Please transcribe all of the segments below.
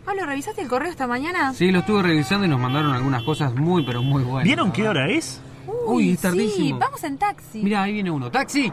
Pablo, ¿revisaste el correo esta mañana? Sí, lo estuve revisando y nos mandaron algunas cosas muy, pero muy buenas. ¿Vieron qué hora es? Uy, es tardísimo. Sí, vamos en taxi. Mira, ahí viene uno. ¡Taxi!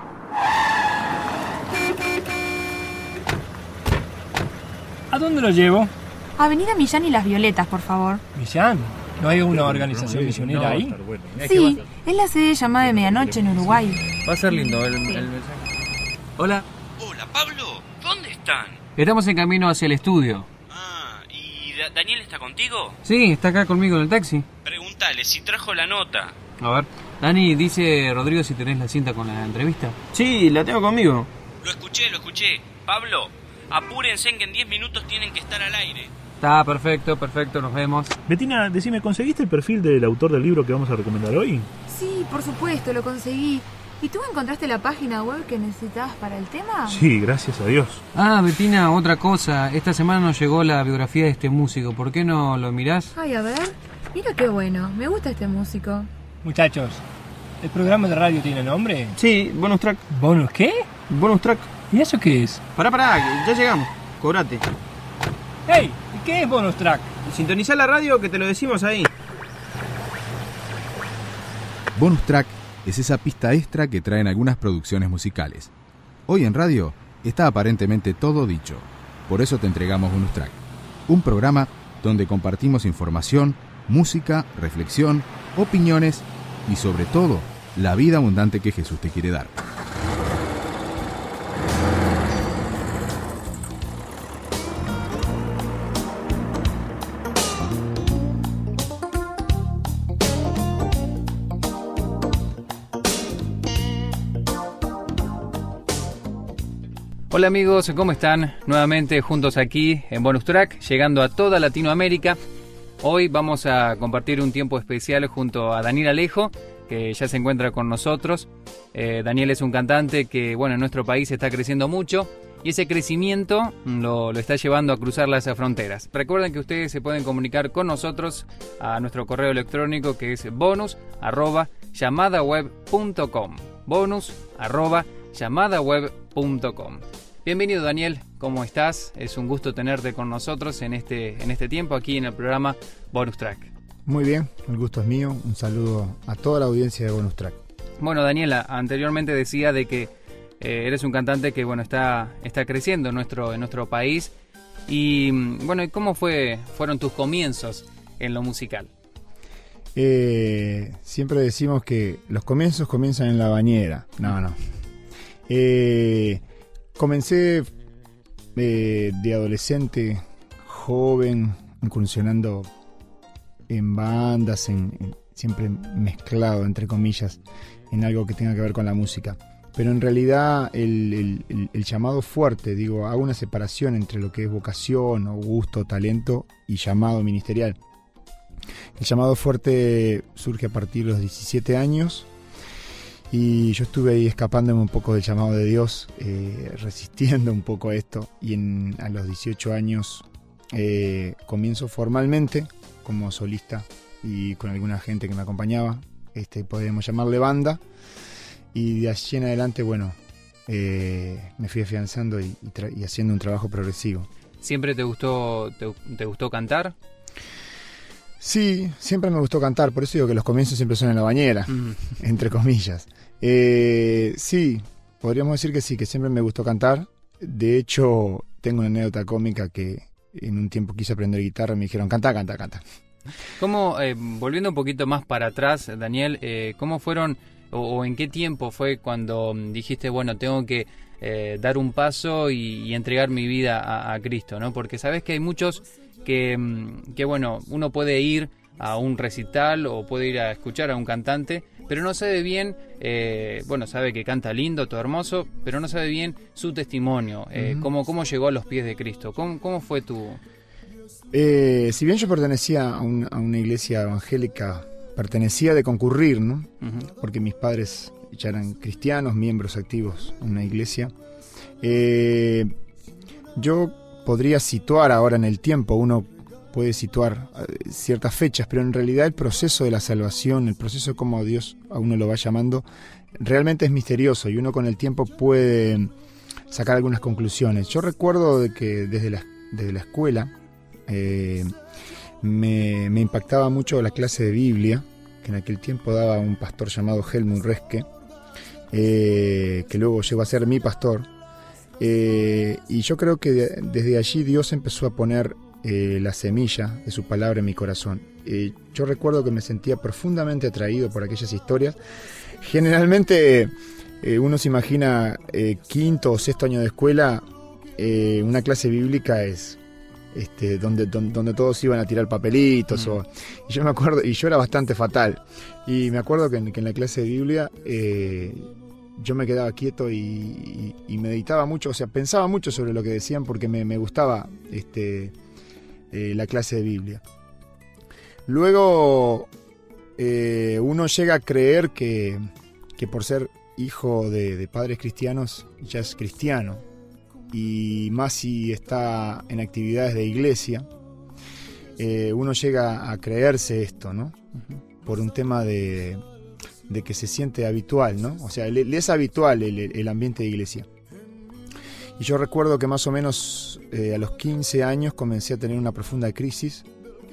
¿A dónde lo llevo? Avenida Millán y Las Violetas, por favor. ¿Millán? ¿No hay una organización misionera ahí? Sí, es la sede llamada de Medianoche en Uruguay. Va a ser lindo el mensaje. Hola. Hola, Pablo. ¿Dónde están? Estamos en camino hacia el estudio. ¿Y Daniel está contigo? Sí, está acá conmigo en el taxi. Pregúntale si trajo la nota. A ver. Dani, dice Rodrigo si tenés la cinta con la entrevista. Sí, la tengo conmigo. Lo escuché. Pablo, apúrense en que en 10 minutos tienen que estar al aire. Está perfecto, nos vemos. Betina, decime, ¿conseguiste el perfil del autor del libro que vamos a recomendar hoy? Sí, por supuesto, lo conseguí. ¿Y tú encontraste la página web que necesitabas para el tema? Sí, gracias a Dios. Betina, otra cosa. Esta semana nos llegó la biografía de este músico. ¿Por qué no lo mirás? Ay, a ver. Mira qué bueno. Me gusta este músico. Muchachos, ¿el programa de radio tiene nombre? Sí, bonus track. ¿Bonus qué? Bonus track. ¿Y eso qué es? Pará, ya llegamos. Cobrate. ¡Hey! ¿Y qué es bonus track? Sintonizá la radio que te lo decimos ahí. Bonus track es esa pista extra que traen algunas producciones musicales. Hoy en radio está aparentemente todo dicho. Por eso te entregamos Bonus Track, un programa donde compartimos información, música, reflexión, opiniones y sobre todo, la vida abundante que Jesús te quiere dar. Hola amigos, ¿cómo están? Nuevamente juntos aquí en Bonus Track, llegando a toda Latinoamérica. Hoy vamos a compartir un tiempo especial junto a Daniel Alejo, que ya se encuentra con nosotros. Daniel es un cantante que, en nuestro país está creciendo mucho y ese crecimiento lo está llevando a cruzar las fronteras. Recuerden que ustedes se pueden comunicar con nosotros a nuestro correo electrónico que es bonus@llamadaweb.com. bonus@llamadaweb.com. Bienvenido Daniel, ¿cómo estás? Es un gusto tenerte con nosotros en este tiempo aquí en el programa Bonus Track. Muy bien, el gusto es mío. Un saludo a toda la audiencia de Bonus Track. Bueno, Daniela, anteriormente decía de que eres un cantante que está creciendo en nuestro país. Y ¿cómo fueron tus comienzos en lo musical? Siempre decimos que los comienzos comienzan en la bañera. No. Comencé de adolescente, joven, incursionando en bandas, siempre mezclado, entre comillas, en algo que tenga que ver con la música. Pero en realidad el llamado fuerte, hago una separación entre lo que es vocación o gusto, talento y llamado ministerial. El llamado fuerte surge a partir de los 17 años y yo estuve ahí escapándome un poco del llamado de Dios, resistiendo un poco a esto, y a los 18 años comienzo formalmente como solista y con alguna gente que me acompañaba, podríamos llamarle banda, y de allí en adelante me fui afianzando y haciendo un trabajo progresivo. ¿Siempre te gustó cantar? Sí, siempre me gustó cantar, por eso digo que los comienzos siempre son en la bañera, entre comillas. Sí, podríamos decir que sí, que siempre me gustó cantar. De hecho, tengo una anécdota cómica que en un tiempo quise aprender guitarra y me dijeron, canta. ¿Cómo, volviendo un poquito más para atrás, Daniel, cómo fueron o en qué tiempo fue cuando dijiste, tengo que dar un paso y entregar mi vida a Cristo, ¿no? Porque sabes que hay muchos que uno puede ir a un recital o puede ir a escuchar a un cantante, pero no sabe bien, sabe que canta lindo, todo hermoso, pero no sabe bien su testimonio, cómo llegó a los pies de Cristo. ¿Cómo fue tu...? Si bien yo pertenecía a una iglesia evangélica, pertenecía de concurrir, ¿no? Porque mis padres ya eran cristianos, miembros activos en una iglesia. Yo podría situar ahora en el tiempo, uno puede situar ciertas fechas, pero en realidad el proceso de la salvación, el proceso de cómo Dios a uno lo va llamando, realmente es misterioso y uno con el tiempo puede sacar algunas conclusiones. Yo recuerdo de que desde la escuela Me impactaba mucho la clase de Biblia, que en aquel tiempo daba un pastor llamado Helmut Reske, que luego llegó a ser mi pastor. Y yo creo que desde allí Dios empezó a poner la semilla de su palabra en mi corazón. Yo recuerdo que me sentía profundamente atraído por aquellas historias. Generalmente uno se imagina quinto o sexto año de escuela, una clase bíblica es donde todos iban a tirar papelitos. Y yo me acuerdo, y yo era bastante fatal, y me acuerdo que en la clase de Biblia yo me quedaba quieto y meditaba mucho, o sea, pensaba mucho sobre lo que decían, porque me gustaba la clase de Biblia. Luego uno llega a creer que por ser hijo de padres cristianos ya es cristiano, y más si está en actividades de iglesia, uno llega a creerse esto, ¿no? Por un tema de que se siente habitual, ¿no? O sea, le es habitual el ambiente de iglesia. Y yo recuerdo que más o menos a los 15 años comencé a tener una profunda crisis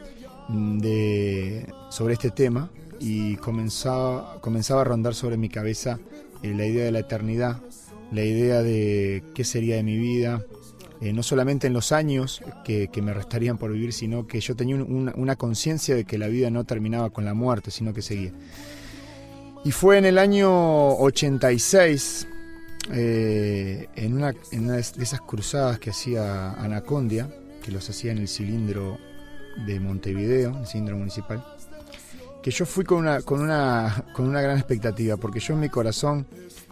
sobre este tema, y comenzaba a rondar sobre mi cabeza la idea de la eternidad, la idea de qué sería de mi vida, no solamente en los años que me restarían por vivir, sino que yo tenía una conciencia de que la vida no terminaba con la muerte, sino que seguía. Y fue en el año 86, en una de esas cruzadas que hacía Anacondia, que los hacía en el cilindro de Montevideo, el cilindro municipal, que yo fui con una gran expectativa, porque yo en mi corazón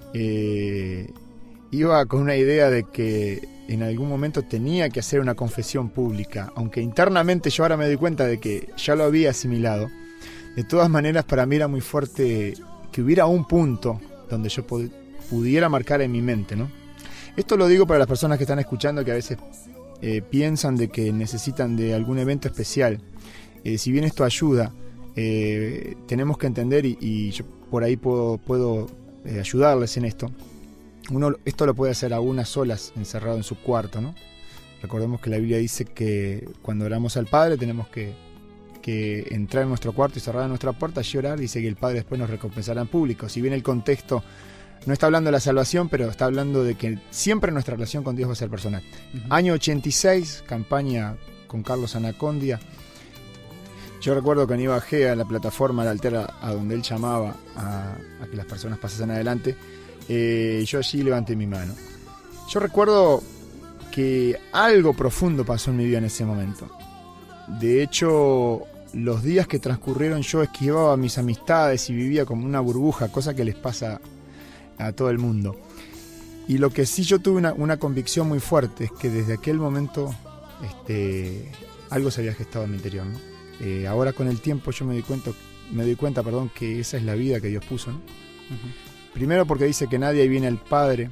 iba con una idea de que en algún momento tenía que hacer una confesión pública, aunque internamente yo ahora me doy cuenta de que ya lo había asimilado. De todas maneras, para mí era muy fuerte que hubiera un punto donde yo pudiera marcar en mi mente, ¿no? Esto lo digo para las personas que están escuchando, que a veces piensan de que necesitan de algún evento especial. Si bien esto ayuda, tenemos que entender, y yo por ahí puedo ayudarles en esto. Uno esto lo puede hacer a unas solas, encerrado en su cuarto, ¿no? Recordemos que la Biblia dice que cuando oramos al Padre tenemos que entrar en nuestro cuarto y cerrar nuestra puerta, llorar, dice que el Padre después nos recompensará en público. Si bien el contexto no está hablando de la salvación, pero está hablando de que siempre nuestra relación con Dios va a ser personal. Año 86, campaña con Carlos Anacondia. Yo recuerdo que Aníbal Gea, la plataforma de Altera, a donde él llamaba a que las personas pasasen adelante, yo allí levanté mi mano. Yo recuerdo que algo profundo pasó en mi vida en ese momento. De hecho, los días que transcurrieron yo esquivaba a mis amistades y vivía como una burbuja, cosa que les pasa a todo el mundo. Y lo que sí yo tuve una convicción muy fuerte es que desde aquel momento algo se había gestado en mi interior, ¿no? Ahora con el tiempo yo me doy cuenta, que esa es la vida que Dios puso, ¿no? Primero porque dice que nadie viene al Padre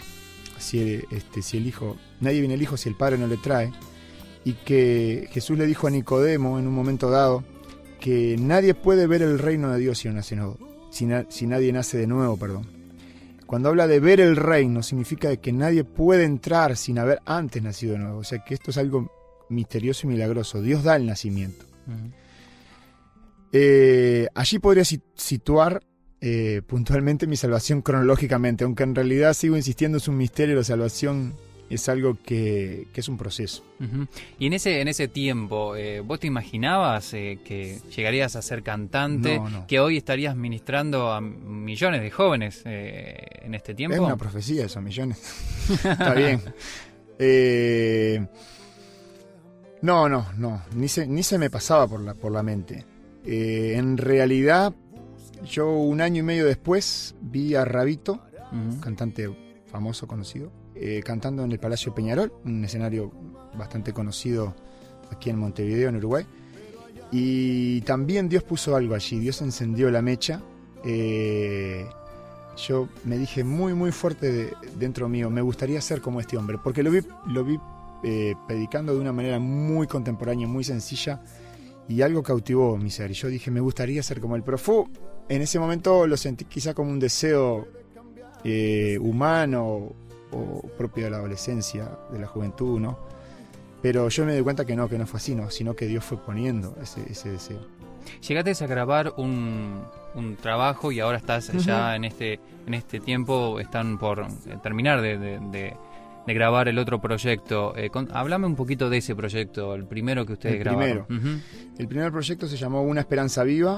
nadie viene al Hijo si el Padre no le trae, y que Jesús le dijo a Nicodemo en un momento dado que nadie puede ver el reino de Dios si nadie nace de nuevo, Cuando habla de ver el reino, significa de que nadie puede entrar sin haber antes nacido de nuevo. O sea que esto es algo misterioso y milagroso. Dios da el nacimiento. Allí podría situar puntualmente mi salvación cronológicamente, aunque en realidad sigo insistiendo, es un misterio. La salvación es algo que es un proceso. Y en ese tiempo, ¿vos te imaginabas que llegarías a ser cantante? No. ¿Que hoy estarías ministrando a millones de jóvenes en este tiempo? Es una profecía eso, millones. Está bien. No, ni se me pasaba por la mente. En realidad, yo 1 año y medio después vi a Rabito, cantante famoso, conocido, cantando en el Palacio Peñarol, un escenario bastante conocido aquí en Montevideo, en Uruguay. Y también Dios puso algo allí, Dios encendió la mecha. Yo me dije muy muy fuerte dentro mío, me gustaría ser como este hombre, porque lo vi predicando de una manera muy contemporánea, muy sencilla, y algo cautivó mi ser. Y yo dije, me gustaría ser como él, pero en ese momento lo sentí quizá como un deseo humano o propio de la adolescencia, de la juventud, ¿no? Pero yo me di cuenta que no fue así, ¿no? Sino que Dios fue poniendo ese deseo. Llegaste a grabar un trabajo y ahora estás ya en este tiempo, están por terminar de grabar el otro proyecto. Háblame un poquito de ese proyecto, el primero que ustedes grabaron. El primer proyecto se llamó Una Esperanza Viva,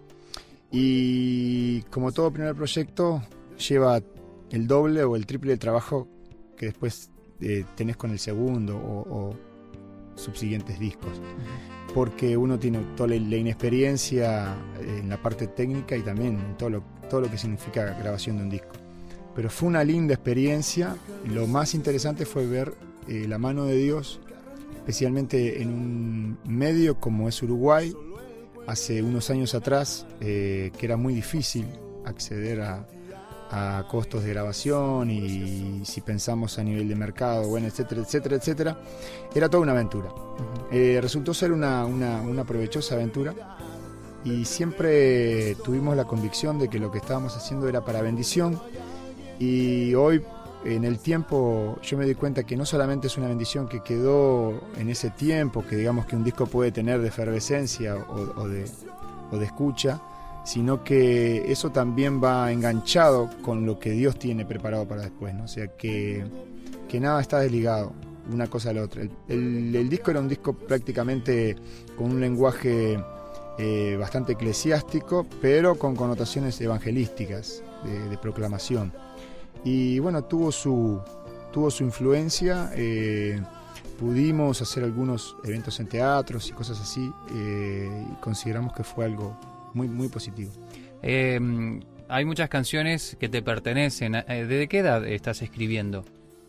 y como todo primer proyecto lleva el doble o el triple de trabajo que después tenés con el segundo o subsiguientes discos, porque uno tiene toda la inexperiencia en la parte técnica y también en todo lo que significa la grabación de un disco. Pero fue una linda experiencia. Lo más interesante fue ver la mano de Dios, especialmente en un medio como es Uruguay, hace unos años atrás, que era muy difícil acceder a costos de grabación, y si pensamos a nivel de mercado, bueno, etcétera, era toda una aventura. Resultó ser una provechosa aventura, y siempre tuvimos la convicción de que lo que estábamos haciendo era para bendición. Y hoy, en el tiempo, yo me di cuenta que no solamente es una bendición que quedó en ese tiempo, que digamos que un disco puede tener de efervescencia o de escucha, sino que eso también va enganchado con lo que Dios tiene preparado para después, ¿no? O sea que nada está desligado una cosa a la otra. El disco era un disco prácticamente con un lenguaje bastante eclesiástico, pero con connotaciones evangelísticas, de proclamación. Y bueno, tuvo su influencia. Pudimos hacer algunos eventos en teatros y cosas así, y consideramos que fue algo muy, muy positivo. Hay muchas canciones que te pertenecen. ¿Desde qué edad estás escribiendo?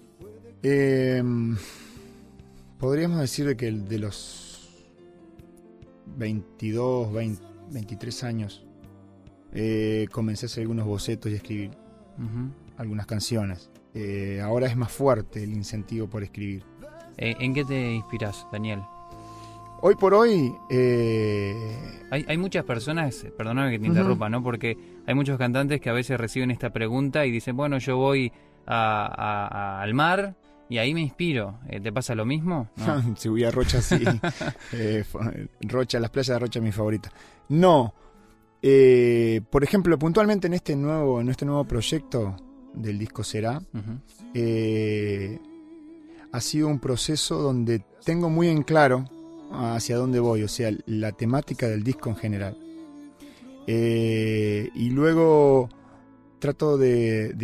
Podríamos decir que de los 22, 23 años comencé a hacer algunos bocetos y escribir algunas canciones. Ahora es más fuerte el incentivo por escribir. ¿En qué te inspiras, Daniel? Hoy por hoy... Hay muchas personas, perdóname que te interrumpa, ¿no? Porque hay muchos cantantes que a veces reciben esta pregunta y dicen, bueno, yo voy al mar y ahí me inspiro. ¿Te pasa lo mismo? ¿No? Si voy a Rocha, sí. Rocha, las playas de Rocha es mi favorita. No. Por ejemplo, puntualmente en este nuevo proyecto del disco Será, ha sido un proceso donde tengo muy en claro hacia dónde voy, o sea, la temática del disco en general. Y luego trato de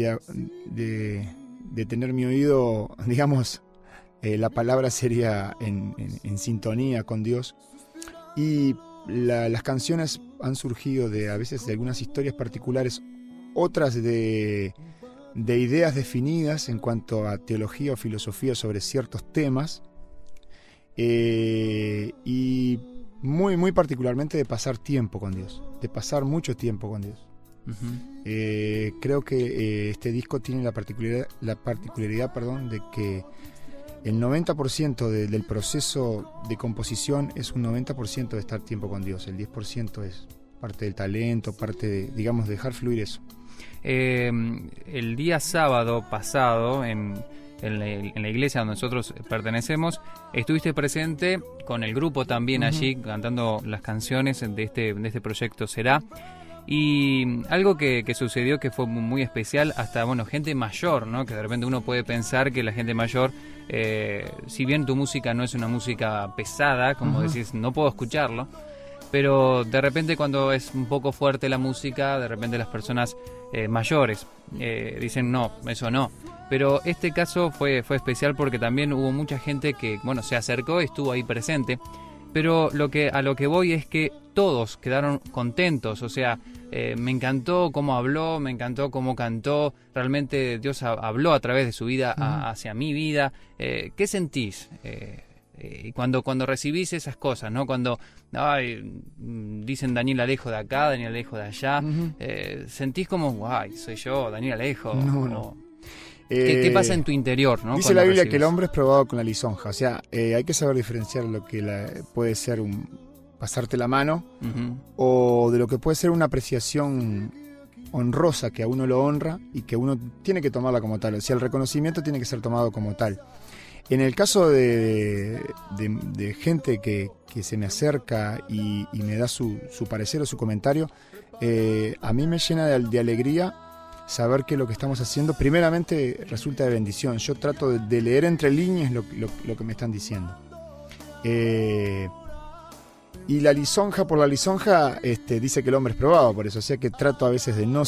tener mi oído, digamos, la palabra sería en sintonía con Dios. Y las canciones han surgido a veces de algunas historias particulares, otras de ideas definidas en cuanto a teología o filosofía sobre ciertos temas, y muy, muy particularmente de pasar tiempo con Dios, de pasar mucho tiempo con Dios. Creo que este disco tiene la particularidad, de que el 90% del proceso de composición es un 90% de estar tiempo con Dios. El 10% es parte del talento, parte de, digamos, dejar fluir eso. El día sábado pasado, en la iglesia donde nosotros pertenecemos, estuviste presente con el grupo también allí, cantando las canciones de este proyecto Será. Y algo que sucedió que fue muy especial, hasta gente mayor, ¿no? Que de repente uno puede pensar que la gente mayor, si bien tu música no es una música pesada, como decís, no puedo escucharlo, pero de repente cuando es un poco fuerte la música, de repente las personas mayores dicen no, eso no. Pero este caso fue especial porque también hubo mucha gente que se acercó y estuvo ahí presente. Pero a lo que voy es que todos quedaron contentos, o sea, me encantó cómo habló, me encantó cómo cantó, realmente Dios habló a través de su vida hacia mi vida. ¿Qué sentís cuando recibís esas cosas, ¿no? Cuando dicen Daniel Alejo de acá, Daniel Alejo de allá, sentís como, ¡ay, soy yo, Daniel Alejo! No. ¿Qué pasa en tu interior, ¿no? Dice la Biblia que el hombre es probado con la lisonja. O sea, hay que saber diferenciar lo que puede ser pasarte la mano, o de lo que puede ser una apreciación honrosa, que a uno lo honra y que uno tiene que tomarla como tal. O sea, el reconocimiento tiene que ser tomado como tal. En el caso de de gente que se me acerca y me da su parecer o su comentario, a mí me llena de alegría saber que lo que estamos haciendo primeramente resulta de bendición. Yo trato de leer entre líneas lo que me están diciendo. Y la lisonja por la lisonja dice que el hombre es probado por eso, o sea que trato a veces de no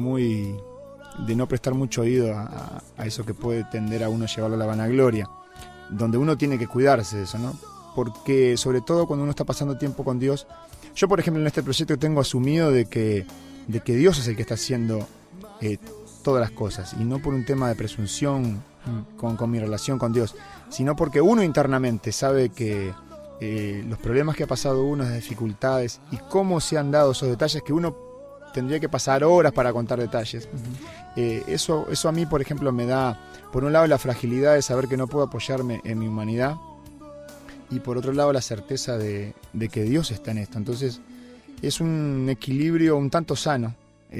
prestar mucho oído a eso que puede tender a uno llevarlo a la vanagloria, donde uno tiene que cuidarse de eso, ¿no? Porque sobre todo cuando uno está pasando tiempo con Dios, yo por ejemplo en este proyecto tengo asumido de que Dios es el que está haciendo todas las cosas, y no por un tema de presunción con mi relación con Dios, sino porque uno internamente sabe que los problemas que ha pasado uno, las dificultades y cómo se han dado esos detalles que uno tendría que pasar horas para contar detalles. Eso a mí, por ejemplo, me da, por un lado, la fragilidad de saber que no puedo apoyarme en mi humanidad, y por otro lado, la certeza de que Dios está en esto. Entonces, es un equilibrio un tanto sano,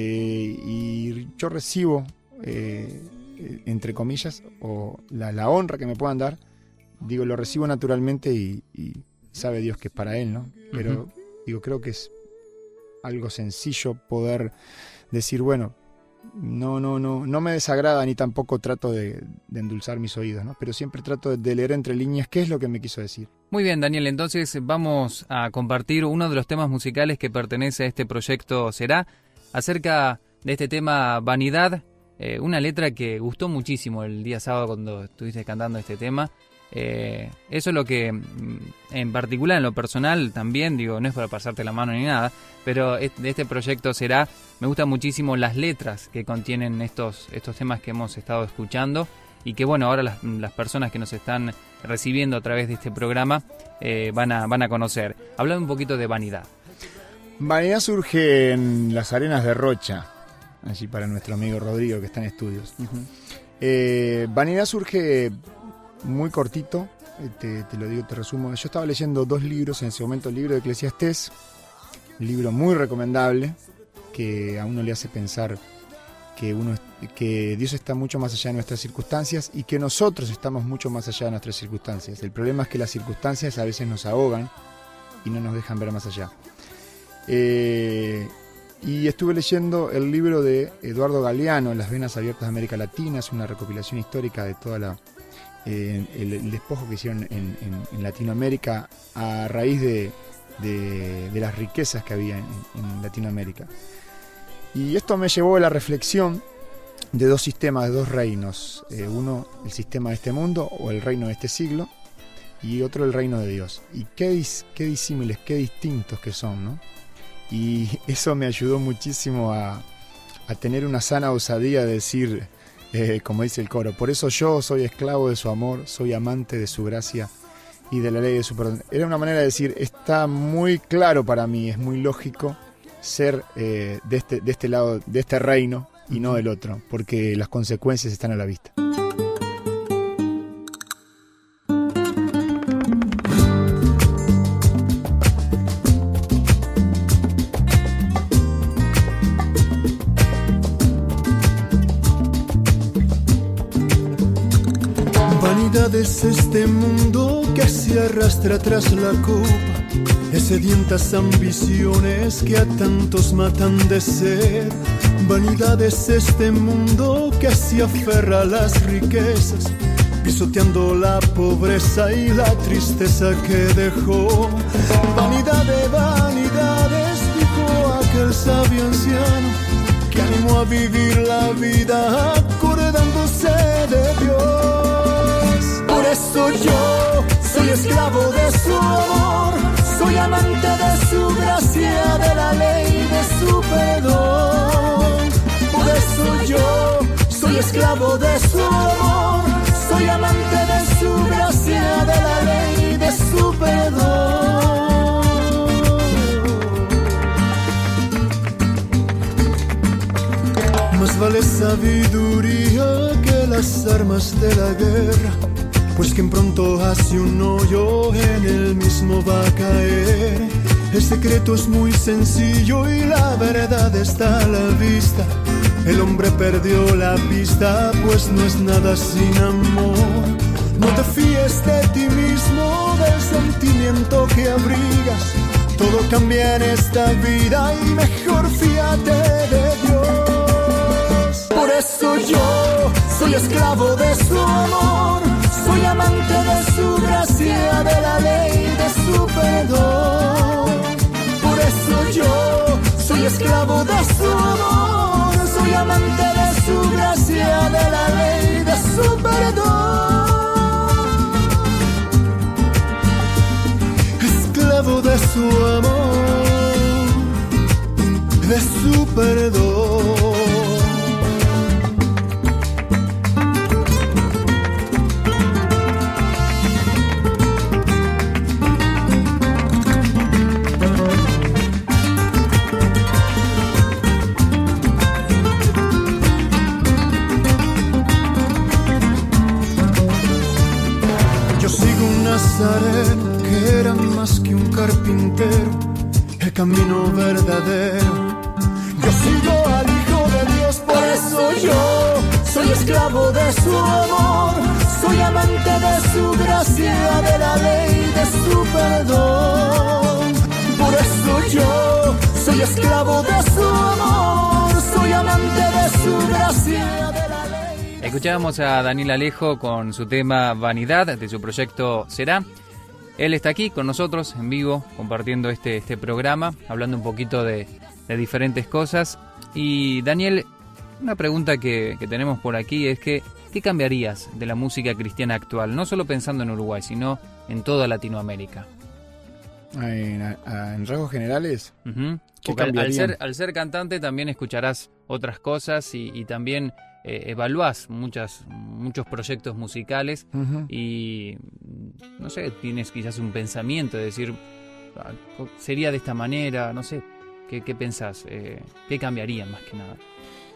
y yo recibo, entre comillas, o la honra que me puedan dar, digo, lo recibo naturalmente y sabe Dios que es para Él, ¿no? Pero, digo, creo que es algo sencillo poder decir, bueno, no me desagrada ni tampoco trato de endulzar mis oídos, ¿no? Pero siempre trato de leer entre líneas qué es lo que me quiso decir. Muy bien, Daniel, entonces vamos a compartir uno de los temas musicales que pertenece a este proyecto Será, acerca de este tema Vanidad, una letra que gustó muchísimo el día sábado cuando estuviste cantando este tema. Eso es lo que en particular en lo personal también, digo, no es para pasarte la mano ni nada, pero de este proyecto Será, me gustan muchísimo las letras que contienen estos temas que hemos estado escuchando, y que bueno, ahora las personas que nos están recibiendo a través de este programa van a conocer. Hablando un poquito de Vanidad. Vanidad surge en las arenas de Rocha, allí para nuestro amigo Rodrigo que está en estudios. Vanidad surge muy cortito, te lo digo, te resumo. Yo estaba leyendo 2 libros en ese momento, el libro de Eclesiastés, un libro muy recomendable, que a uno le hace pensar que Dios está mucho más allá de nuestras circunstancias y que nosotros estamos mucho más allá de nuestras circunstancias. El problema es que las circunstancias a veces nos ahogan y no nos dejan ver más allá. Y estuve leyendo el libro de Eduardo Galeano, Las venas abiertas de América Latina. Es una recopilación histórica de toda el despojo que hicieron en Latinoamérica a raíz de las riquezas que había en Latinoamérica. Y esto me llevó a la reflexión de 2 sistemas, de 2 reinos. Uno, el sistema de este mundo o el reino de este siglo, y otro, el reino de Dios. Y qué disímiles, qué distintos que son, ¿no? Y eso me ayudó muchísimo a tener una sana osadía de decir, como dice el coro, por eso yo soy esclavo de su amor, soy amante de su gracia y de la ley de su perdón. Era una manera de decir, está muy claro para mí, es muy lógico ser de este lado, de este reino y no del otro, porque las consecuencias están a la vista. Vanidad es este mundo que se arrastra tras la copa, de sedientas ambiciones que a tantos matan de sed. Vanidad es este mundo que se aferra a las riquezas, pisoteando la pobreza y la tristeza que dejó. Vanidad de vanidades, dijo aquel sabio anciano, que animó a vivir la vida acordándose de Dios. Por eso yo soy esclavo de su amor, soy amante de su gracia, de la ley, de su perdón. Por eso yo soy esclavo de su amor, soy amante de su gracia, de la ley, de su perdón. Más vale sabiduría que las armas de la guerra, pues quien pronto hace un hoyo en él mismo va a caer. El secreto es muy sencillo y la verdad está a la vista. El hombre perdió la pista, pues no es nada sin amor. No te fíes de ti mismo, del que abrigas. Todo cambia en esta vida y mejor fíate de Dios. Por eso yo soy esclavo de su amor, soy amante de su gracia, de la ley, de su perdón. Por eso yo soy esclavo de su amor, soy amante de su gracia, de la ley, de su perdón. Esclavo de su amor, de su perdón. Nazareno, que era más que un carpintero, el camino verdadero. Yo sigo al Hijo de Dios, por eso yo soy esclavo de su amor, soy amante de su gracia, de la ley, de su perdón. Por eso yo soy esclavo de su amor, soy amante de su gracia, de la ley. Escuchábamos a Daniel Alejo con su tema Vanidad de su proyecto Será. Él está aquí con nosotros en vivo compartiendo este programa, hablando un poquito de diferentes cosas. Y Daniel, una pregunta que tenemos por aquí es que ¿qué cambiarías de la música cristiana actual? No solo pensando en Uruguay, sino en toda Latinoamérica. En rasgos generales, Uh-huh. ¿qué Porque cambiarían? al ser cantante también escucharás otras cosas y también evaluás muchos proyectos musicales. Uh-huh. Y no sé, tienes quizás un pensamiento de decir, sería de esta manera, no sé, ¿qué pensás? ¿Qué cambiaría más que nada?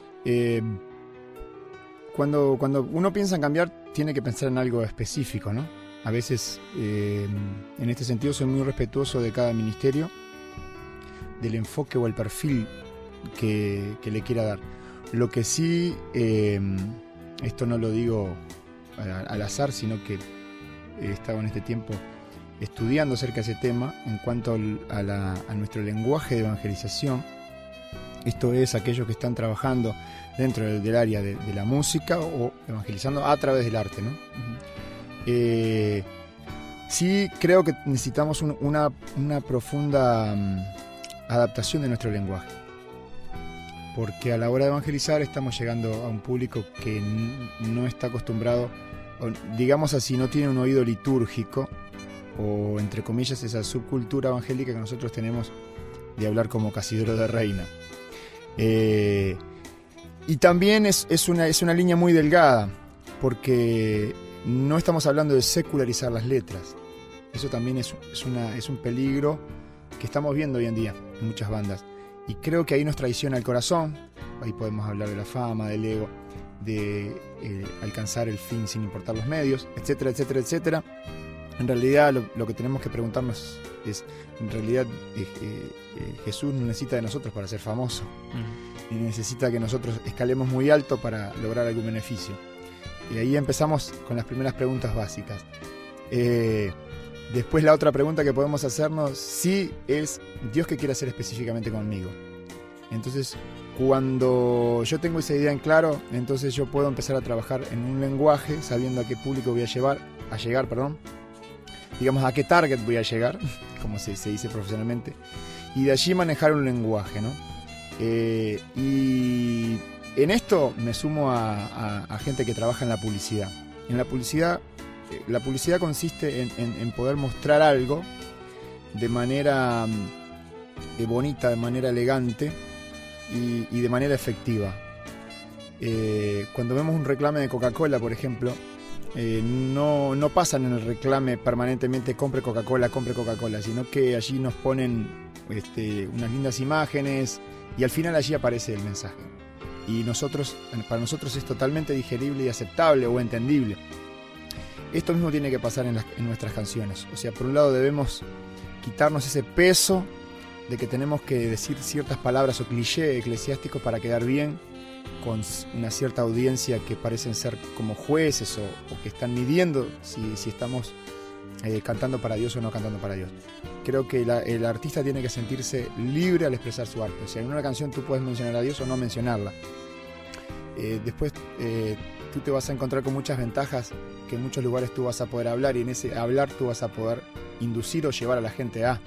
Cuando uno piensa en cambiar, tiene que pensar en algo específico, ¿no? A veces, en este sentido, soy muy respetuoso de cada ministerio, del enfoque o el perfil que le quiera dar. Lo que sí, esto no lo digo al azar, sino que he estado en este tiempo estudiando acerca de ese tema en cuanto a nuestro lenguaje de evangelización. Esto es aquellos que están trabajando dentro del área de la música o evangelizando a través del arte, ¿no? Uh-huh. Sí creo que necesitamos una profunda adaptación de nuestro lenguaje, porque a la hora de evangelizar estamos llegando a un público que no está acostumbrado, digamos así, no tiene un oído litúrgico, o entre comillas esa subcultura evangélica que nosotros tenemos de hablar como Casidro de Reina. Y también es una línea muy delgada, porque no estamos hablando de secularizar las letras. Eso también es un peligro que estamos viendo hoy en día en muchas bandas. Y creo que ahí nos traiciona el corazón. Ahí podemos hablar de la fama, del ego, de alcanzar el fin sin importar los medios, etcétera, etcétera, etcétera. En realidad lo que tenemos que preguntarnos es, en realidad Jesús no necesita de nosotros para ser famoso. Y necesita que nosotros escalemos muy alto para lograr algún beneficio. Y ahí empezamos con las primeras preguntas básicas. Después la otra pregunta que podemos hacernos sí es Dios qué quiere hacer específicamente conmigo. Entonces cuando yo tengo esa idea en claro, entonces yo puedo empezar a trabajar en un lenguaje sabiendo a qué público voy a llegar, digamos a qué target voy a llegar, como se dice profesionalmente, y de allí manejar un lenguaje, ¿no? Y en esto me sumo a gente que trabaja en la publicidad. En la publicidad consiste en poder mostrar algo de manera bonita, de manera elegante y de manera efectiva. Cuando vemos un reclame de Coca-Cola, por ejemplo, no pasan en el reclame permanentemente compre Coca-Cola, sino que allí nos ponen unas lindas imágenes y al final allí aparece el mensaje. Y para nosotros es totalmente digerible y aceptable o entendible. Esto mismo tiene que pasar en nuestras canciones. O sea, por un lado debemos quitarnos ese peso de que tenemos que decir ciertas palabras o clichés eclesiásticos para quedar bien con una cierta audiencia que parecen ser como jueces o que están midiendo si estamos cantando para Dios o no cantando para Dios. Creo que el artista tiene que sentirse libre al expresar su arte. O sea, en una canción tú puedes mencionar a Dios o no mencionarla. Después tú te vas a encontrar con muchas ventajas que en muchos lugares tú vas a poder hablar, y en ese hablar tú vas a poder inducir o llevar a la gente a.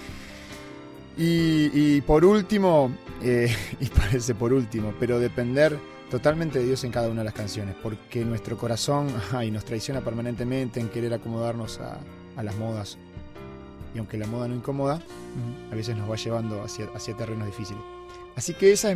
Y por último, y parece por último, pero depender totalmente de Dios en cada una de las canciones, porque nuestro corazón nos traiciona permanentemente en querer acomodarnos a las modas, y aunque la moda no incomoda, a veces nos va llevando hacia terrenos difíciles. Así que esa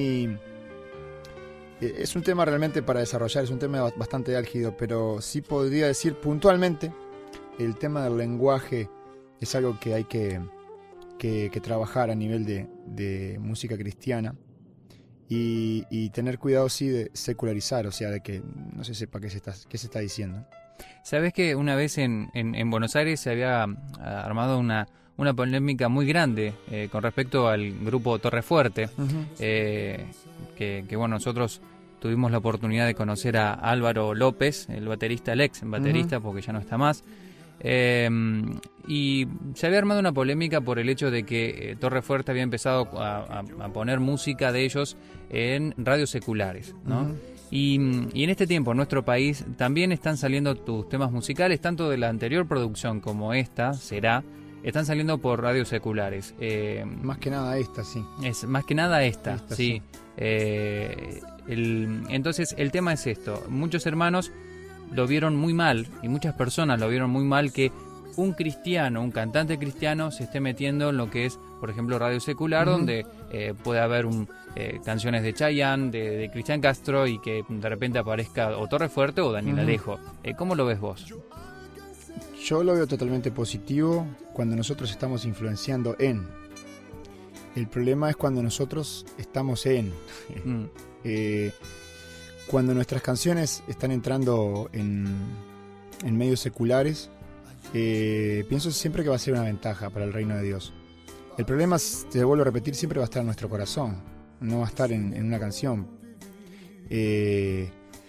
es un tema realmente para desarrollar, es un tema bastante álgido, pero sí podría decir puntualmente, el tema del lenguaje es algo que hay que trabajar a nivel de música cristiana, y tener cuidado sí de secularizar, o sea, de que no se sepa qué se está diciendo. ¿Sabés que una vez en Buenos Aires se había armado una polémica muy grande con respecto al grupo Torrefuerte? Que bueno, nosotros tuvimos la oportunidad de conocer a Álvaro López, el baterista, el ex baterista, porque ya no está más. Y se había armado una polémica por el hecho de que Torrefuerte había empezado a poner música de ellos en radios seculares, ¿no? Y en este tiempo en nuestro país también están saliendo tus temas musicales, tanto de la anterior producción como esta, están saliendo por radios seculares. Más que nada esta, sí. Es más que nada esta sí. Entonces el tema es esto: muchos hermanos lo vieron muy mal, y muchas personas lo vieron muy mal, que un cantante cristiano se esté metiendo en lo que es, por ejemplo, radio secular, donde puede haber canciones de Chayanne, de Cristian Castro, y que de repente aparezca o Torrefuerte o Daniel Alejo. ¿Cómo lo ves vos? Yo lo veo totalmente positivo cuando nosotros estamos influenciando en. El problema es cuando nosotros estamos en. Cuando nuestras canciones están entrando en medios seculares, pienso siempre que va a ser una ventaja para el reino de Dios. El problema, te vuelvo a repetir, siempre va a estar en nuestro corazón, no va a estar en una canción. Y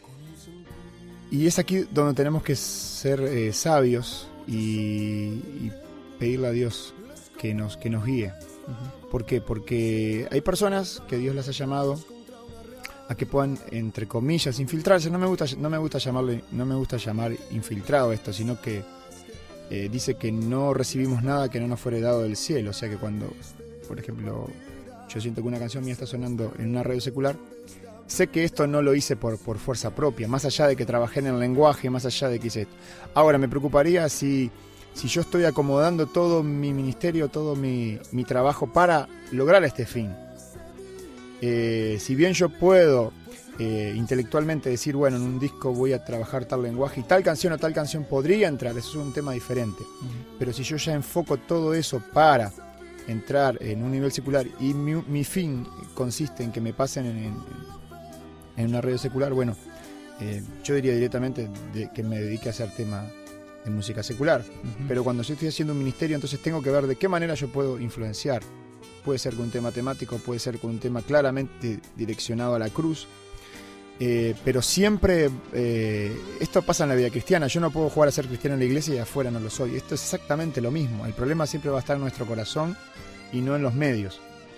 es aquí donde tenemos que ser sabios y pedirle a Dios que nos guíe. ¿Por qué? Porque hay personas que Dios las ha llamado a que puedan, entre comillas, infiltrarse. No me gusta llamar infiltrado esto, sino que dice que no recibimos nada que no nos fuere dado del cielo. O sea que cuando, por ejemplo, yo siento que una canción mía está sonando en una radio secular, sé que esto no lo hice por fuerza propia, más allá de que trabajé en el lenguaje, más allá de que hice esto. Ahora, me preocuparía si yo estoy acomodando todo mi ministerio, todo mi trabajo para lograr este fin. Si bien yo puedo intelectualmente decir, bueno, en un disco voy a trabajar tal lenguaje y tal canción o tal canción podría entrar, eso es un tema diferente. Pero si yo ya enfoco todo eso para entrar en un nivel secular y mi fin consiste en que me pasen en una radio secular, bueno, yo diría directamente que me dedique a hacer tema de música secular. Pero cuando yo estoy haciendo un ministerio, entonces tengo que ver de qué manera yo puedo influenciar. Puede ser con un tema temático, puede ser con un tema claramente direccionado a la cruz, pero siempre esto pasa en la vida cristiana. Yo no puedo jugar a ser cristiano en la iglesia y afuera no lo soy. Esto es exactamente lo mismo. El problema siempre va a estar en nuestro corazón y no en los medios.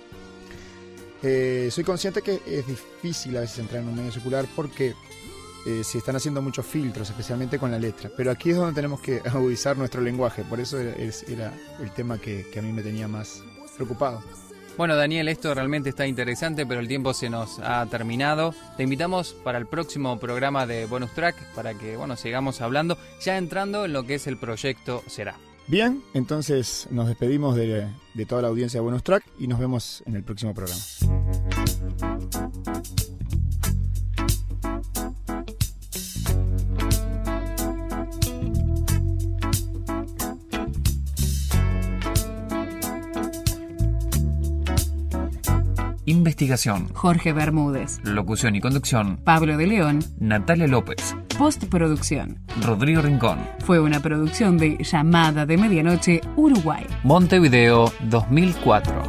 Soy consciente que es difícil a veces entrar en un medio secular porque se están haciendo muchos filtros, especialmente con la letra, pero aquí es donde tenemos que agudizar nuestro lenguaje. Por eso era el tema que a mí me tenía más preocupado. Bueno, Daniel, esto realmente está interesante, pero el tiempo se nos ha terminado. Te invitamos para el próximo programa de Bonus Track para que, bueno, sigamos hablando, ya entrando en lo que es el proyecto Será. Bien, entonces nos despedimos de toda la audiencia de Bonus Track y nos vemos en el próximo programa. Investigación: Jorge Bermúdez. Locución y conducción: Pablo de León. Natalia López. Postproducción: Rodrigo Rincón. Fue una producción de Llamada de Medianoche, Uruguay. Montevideo, 2004.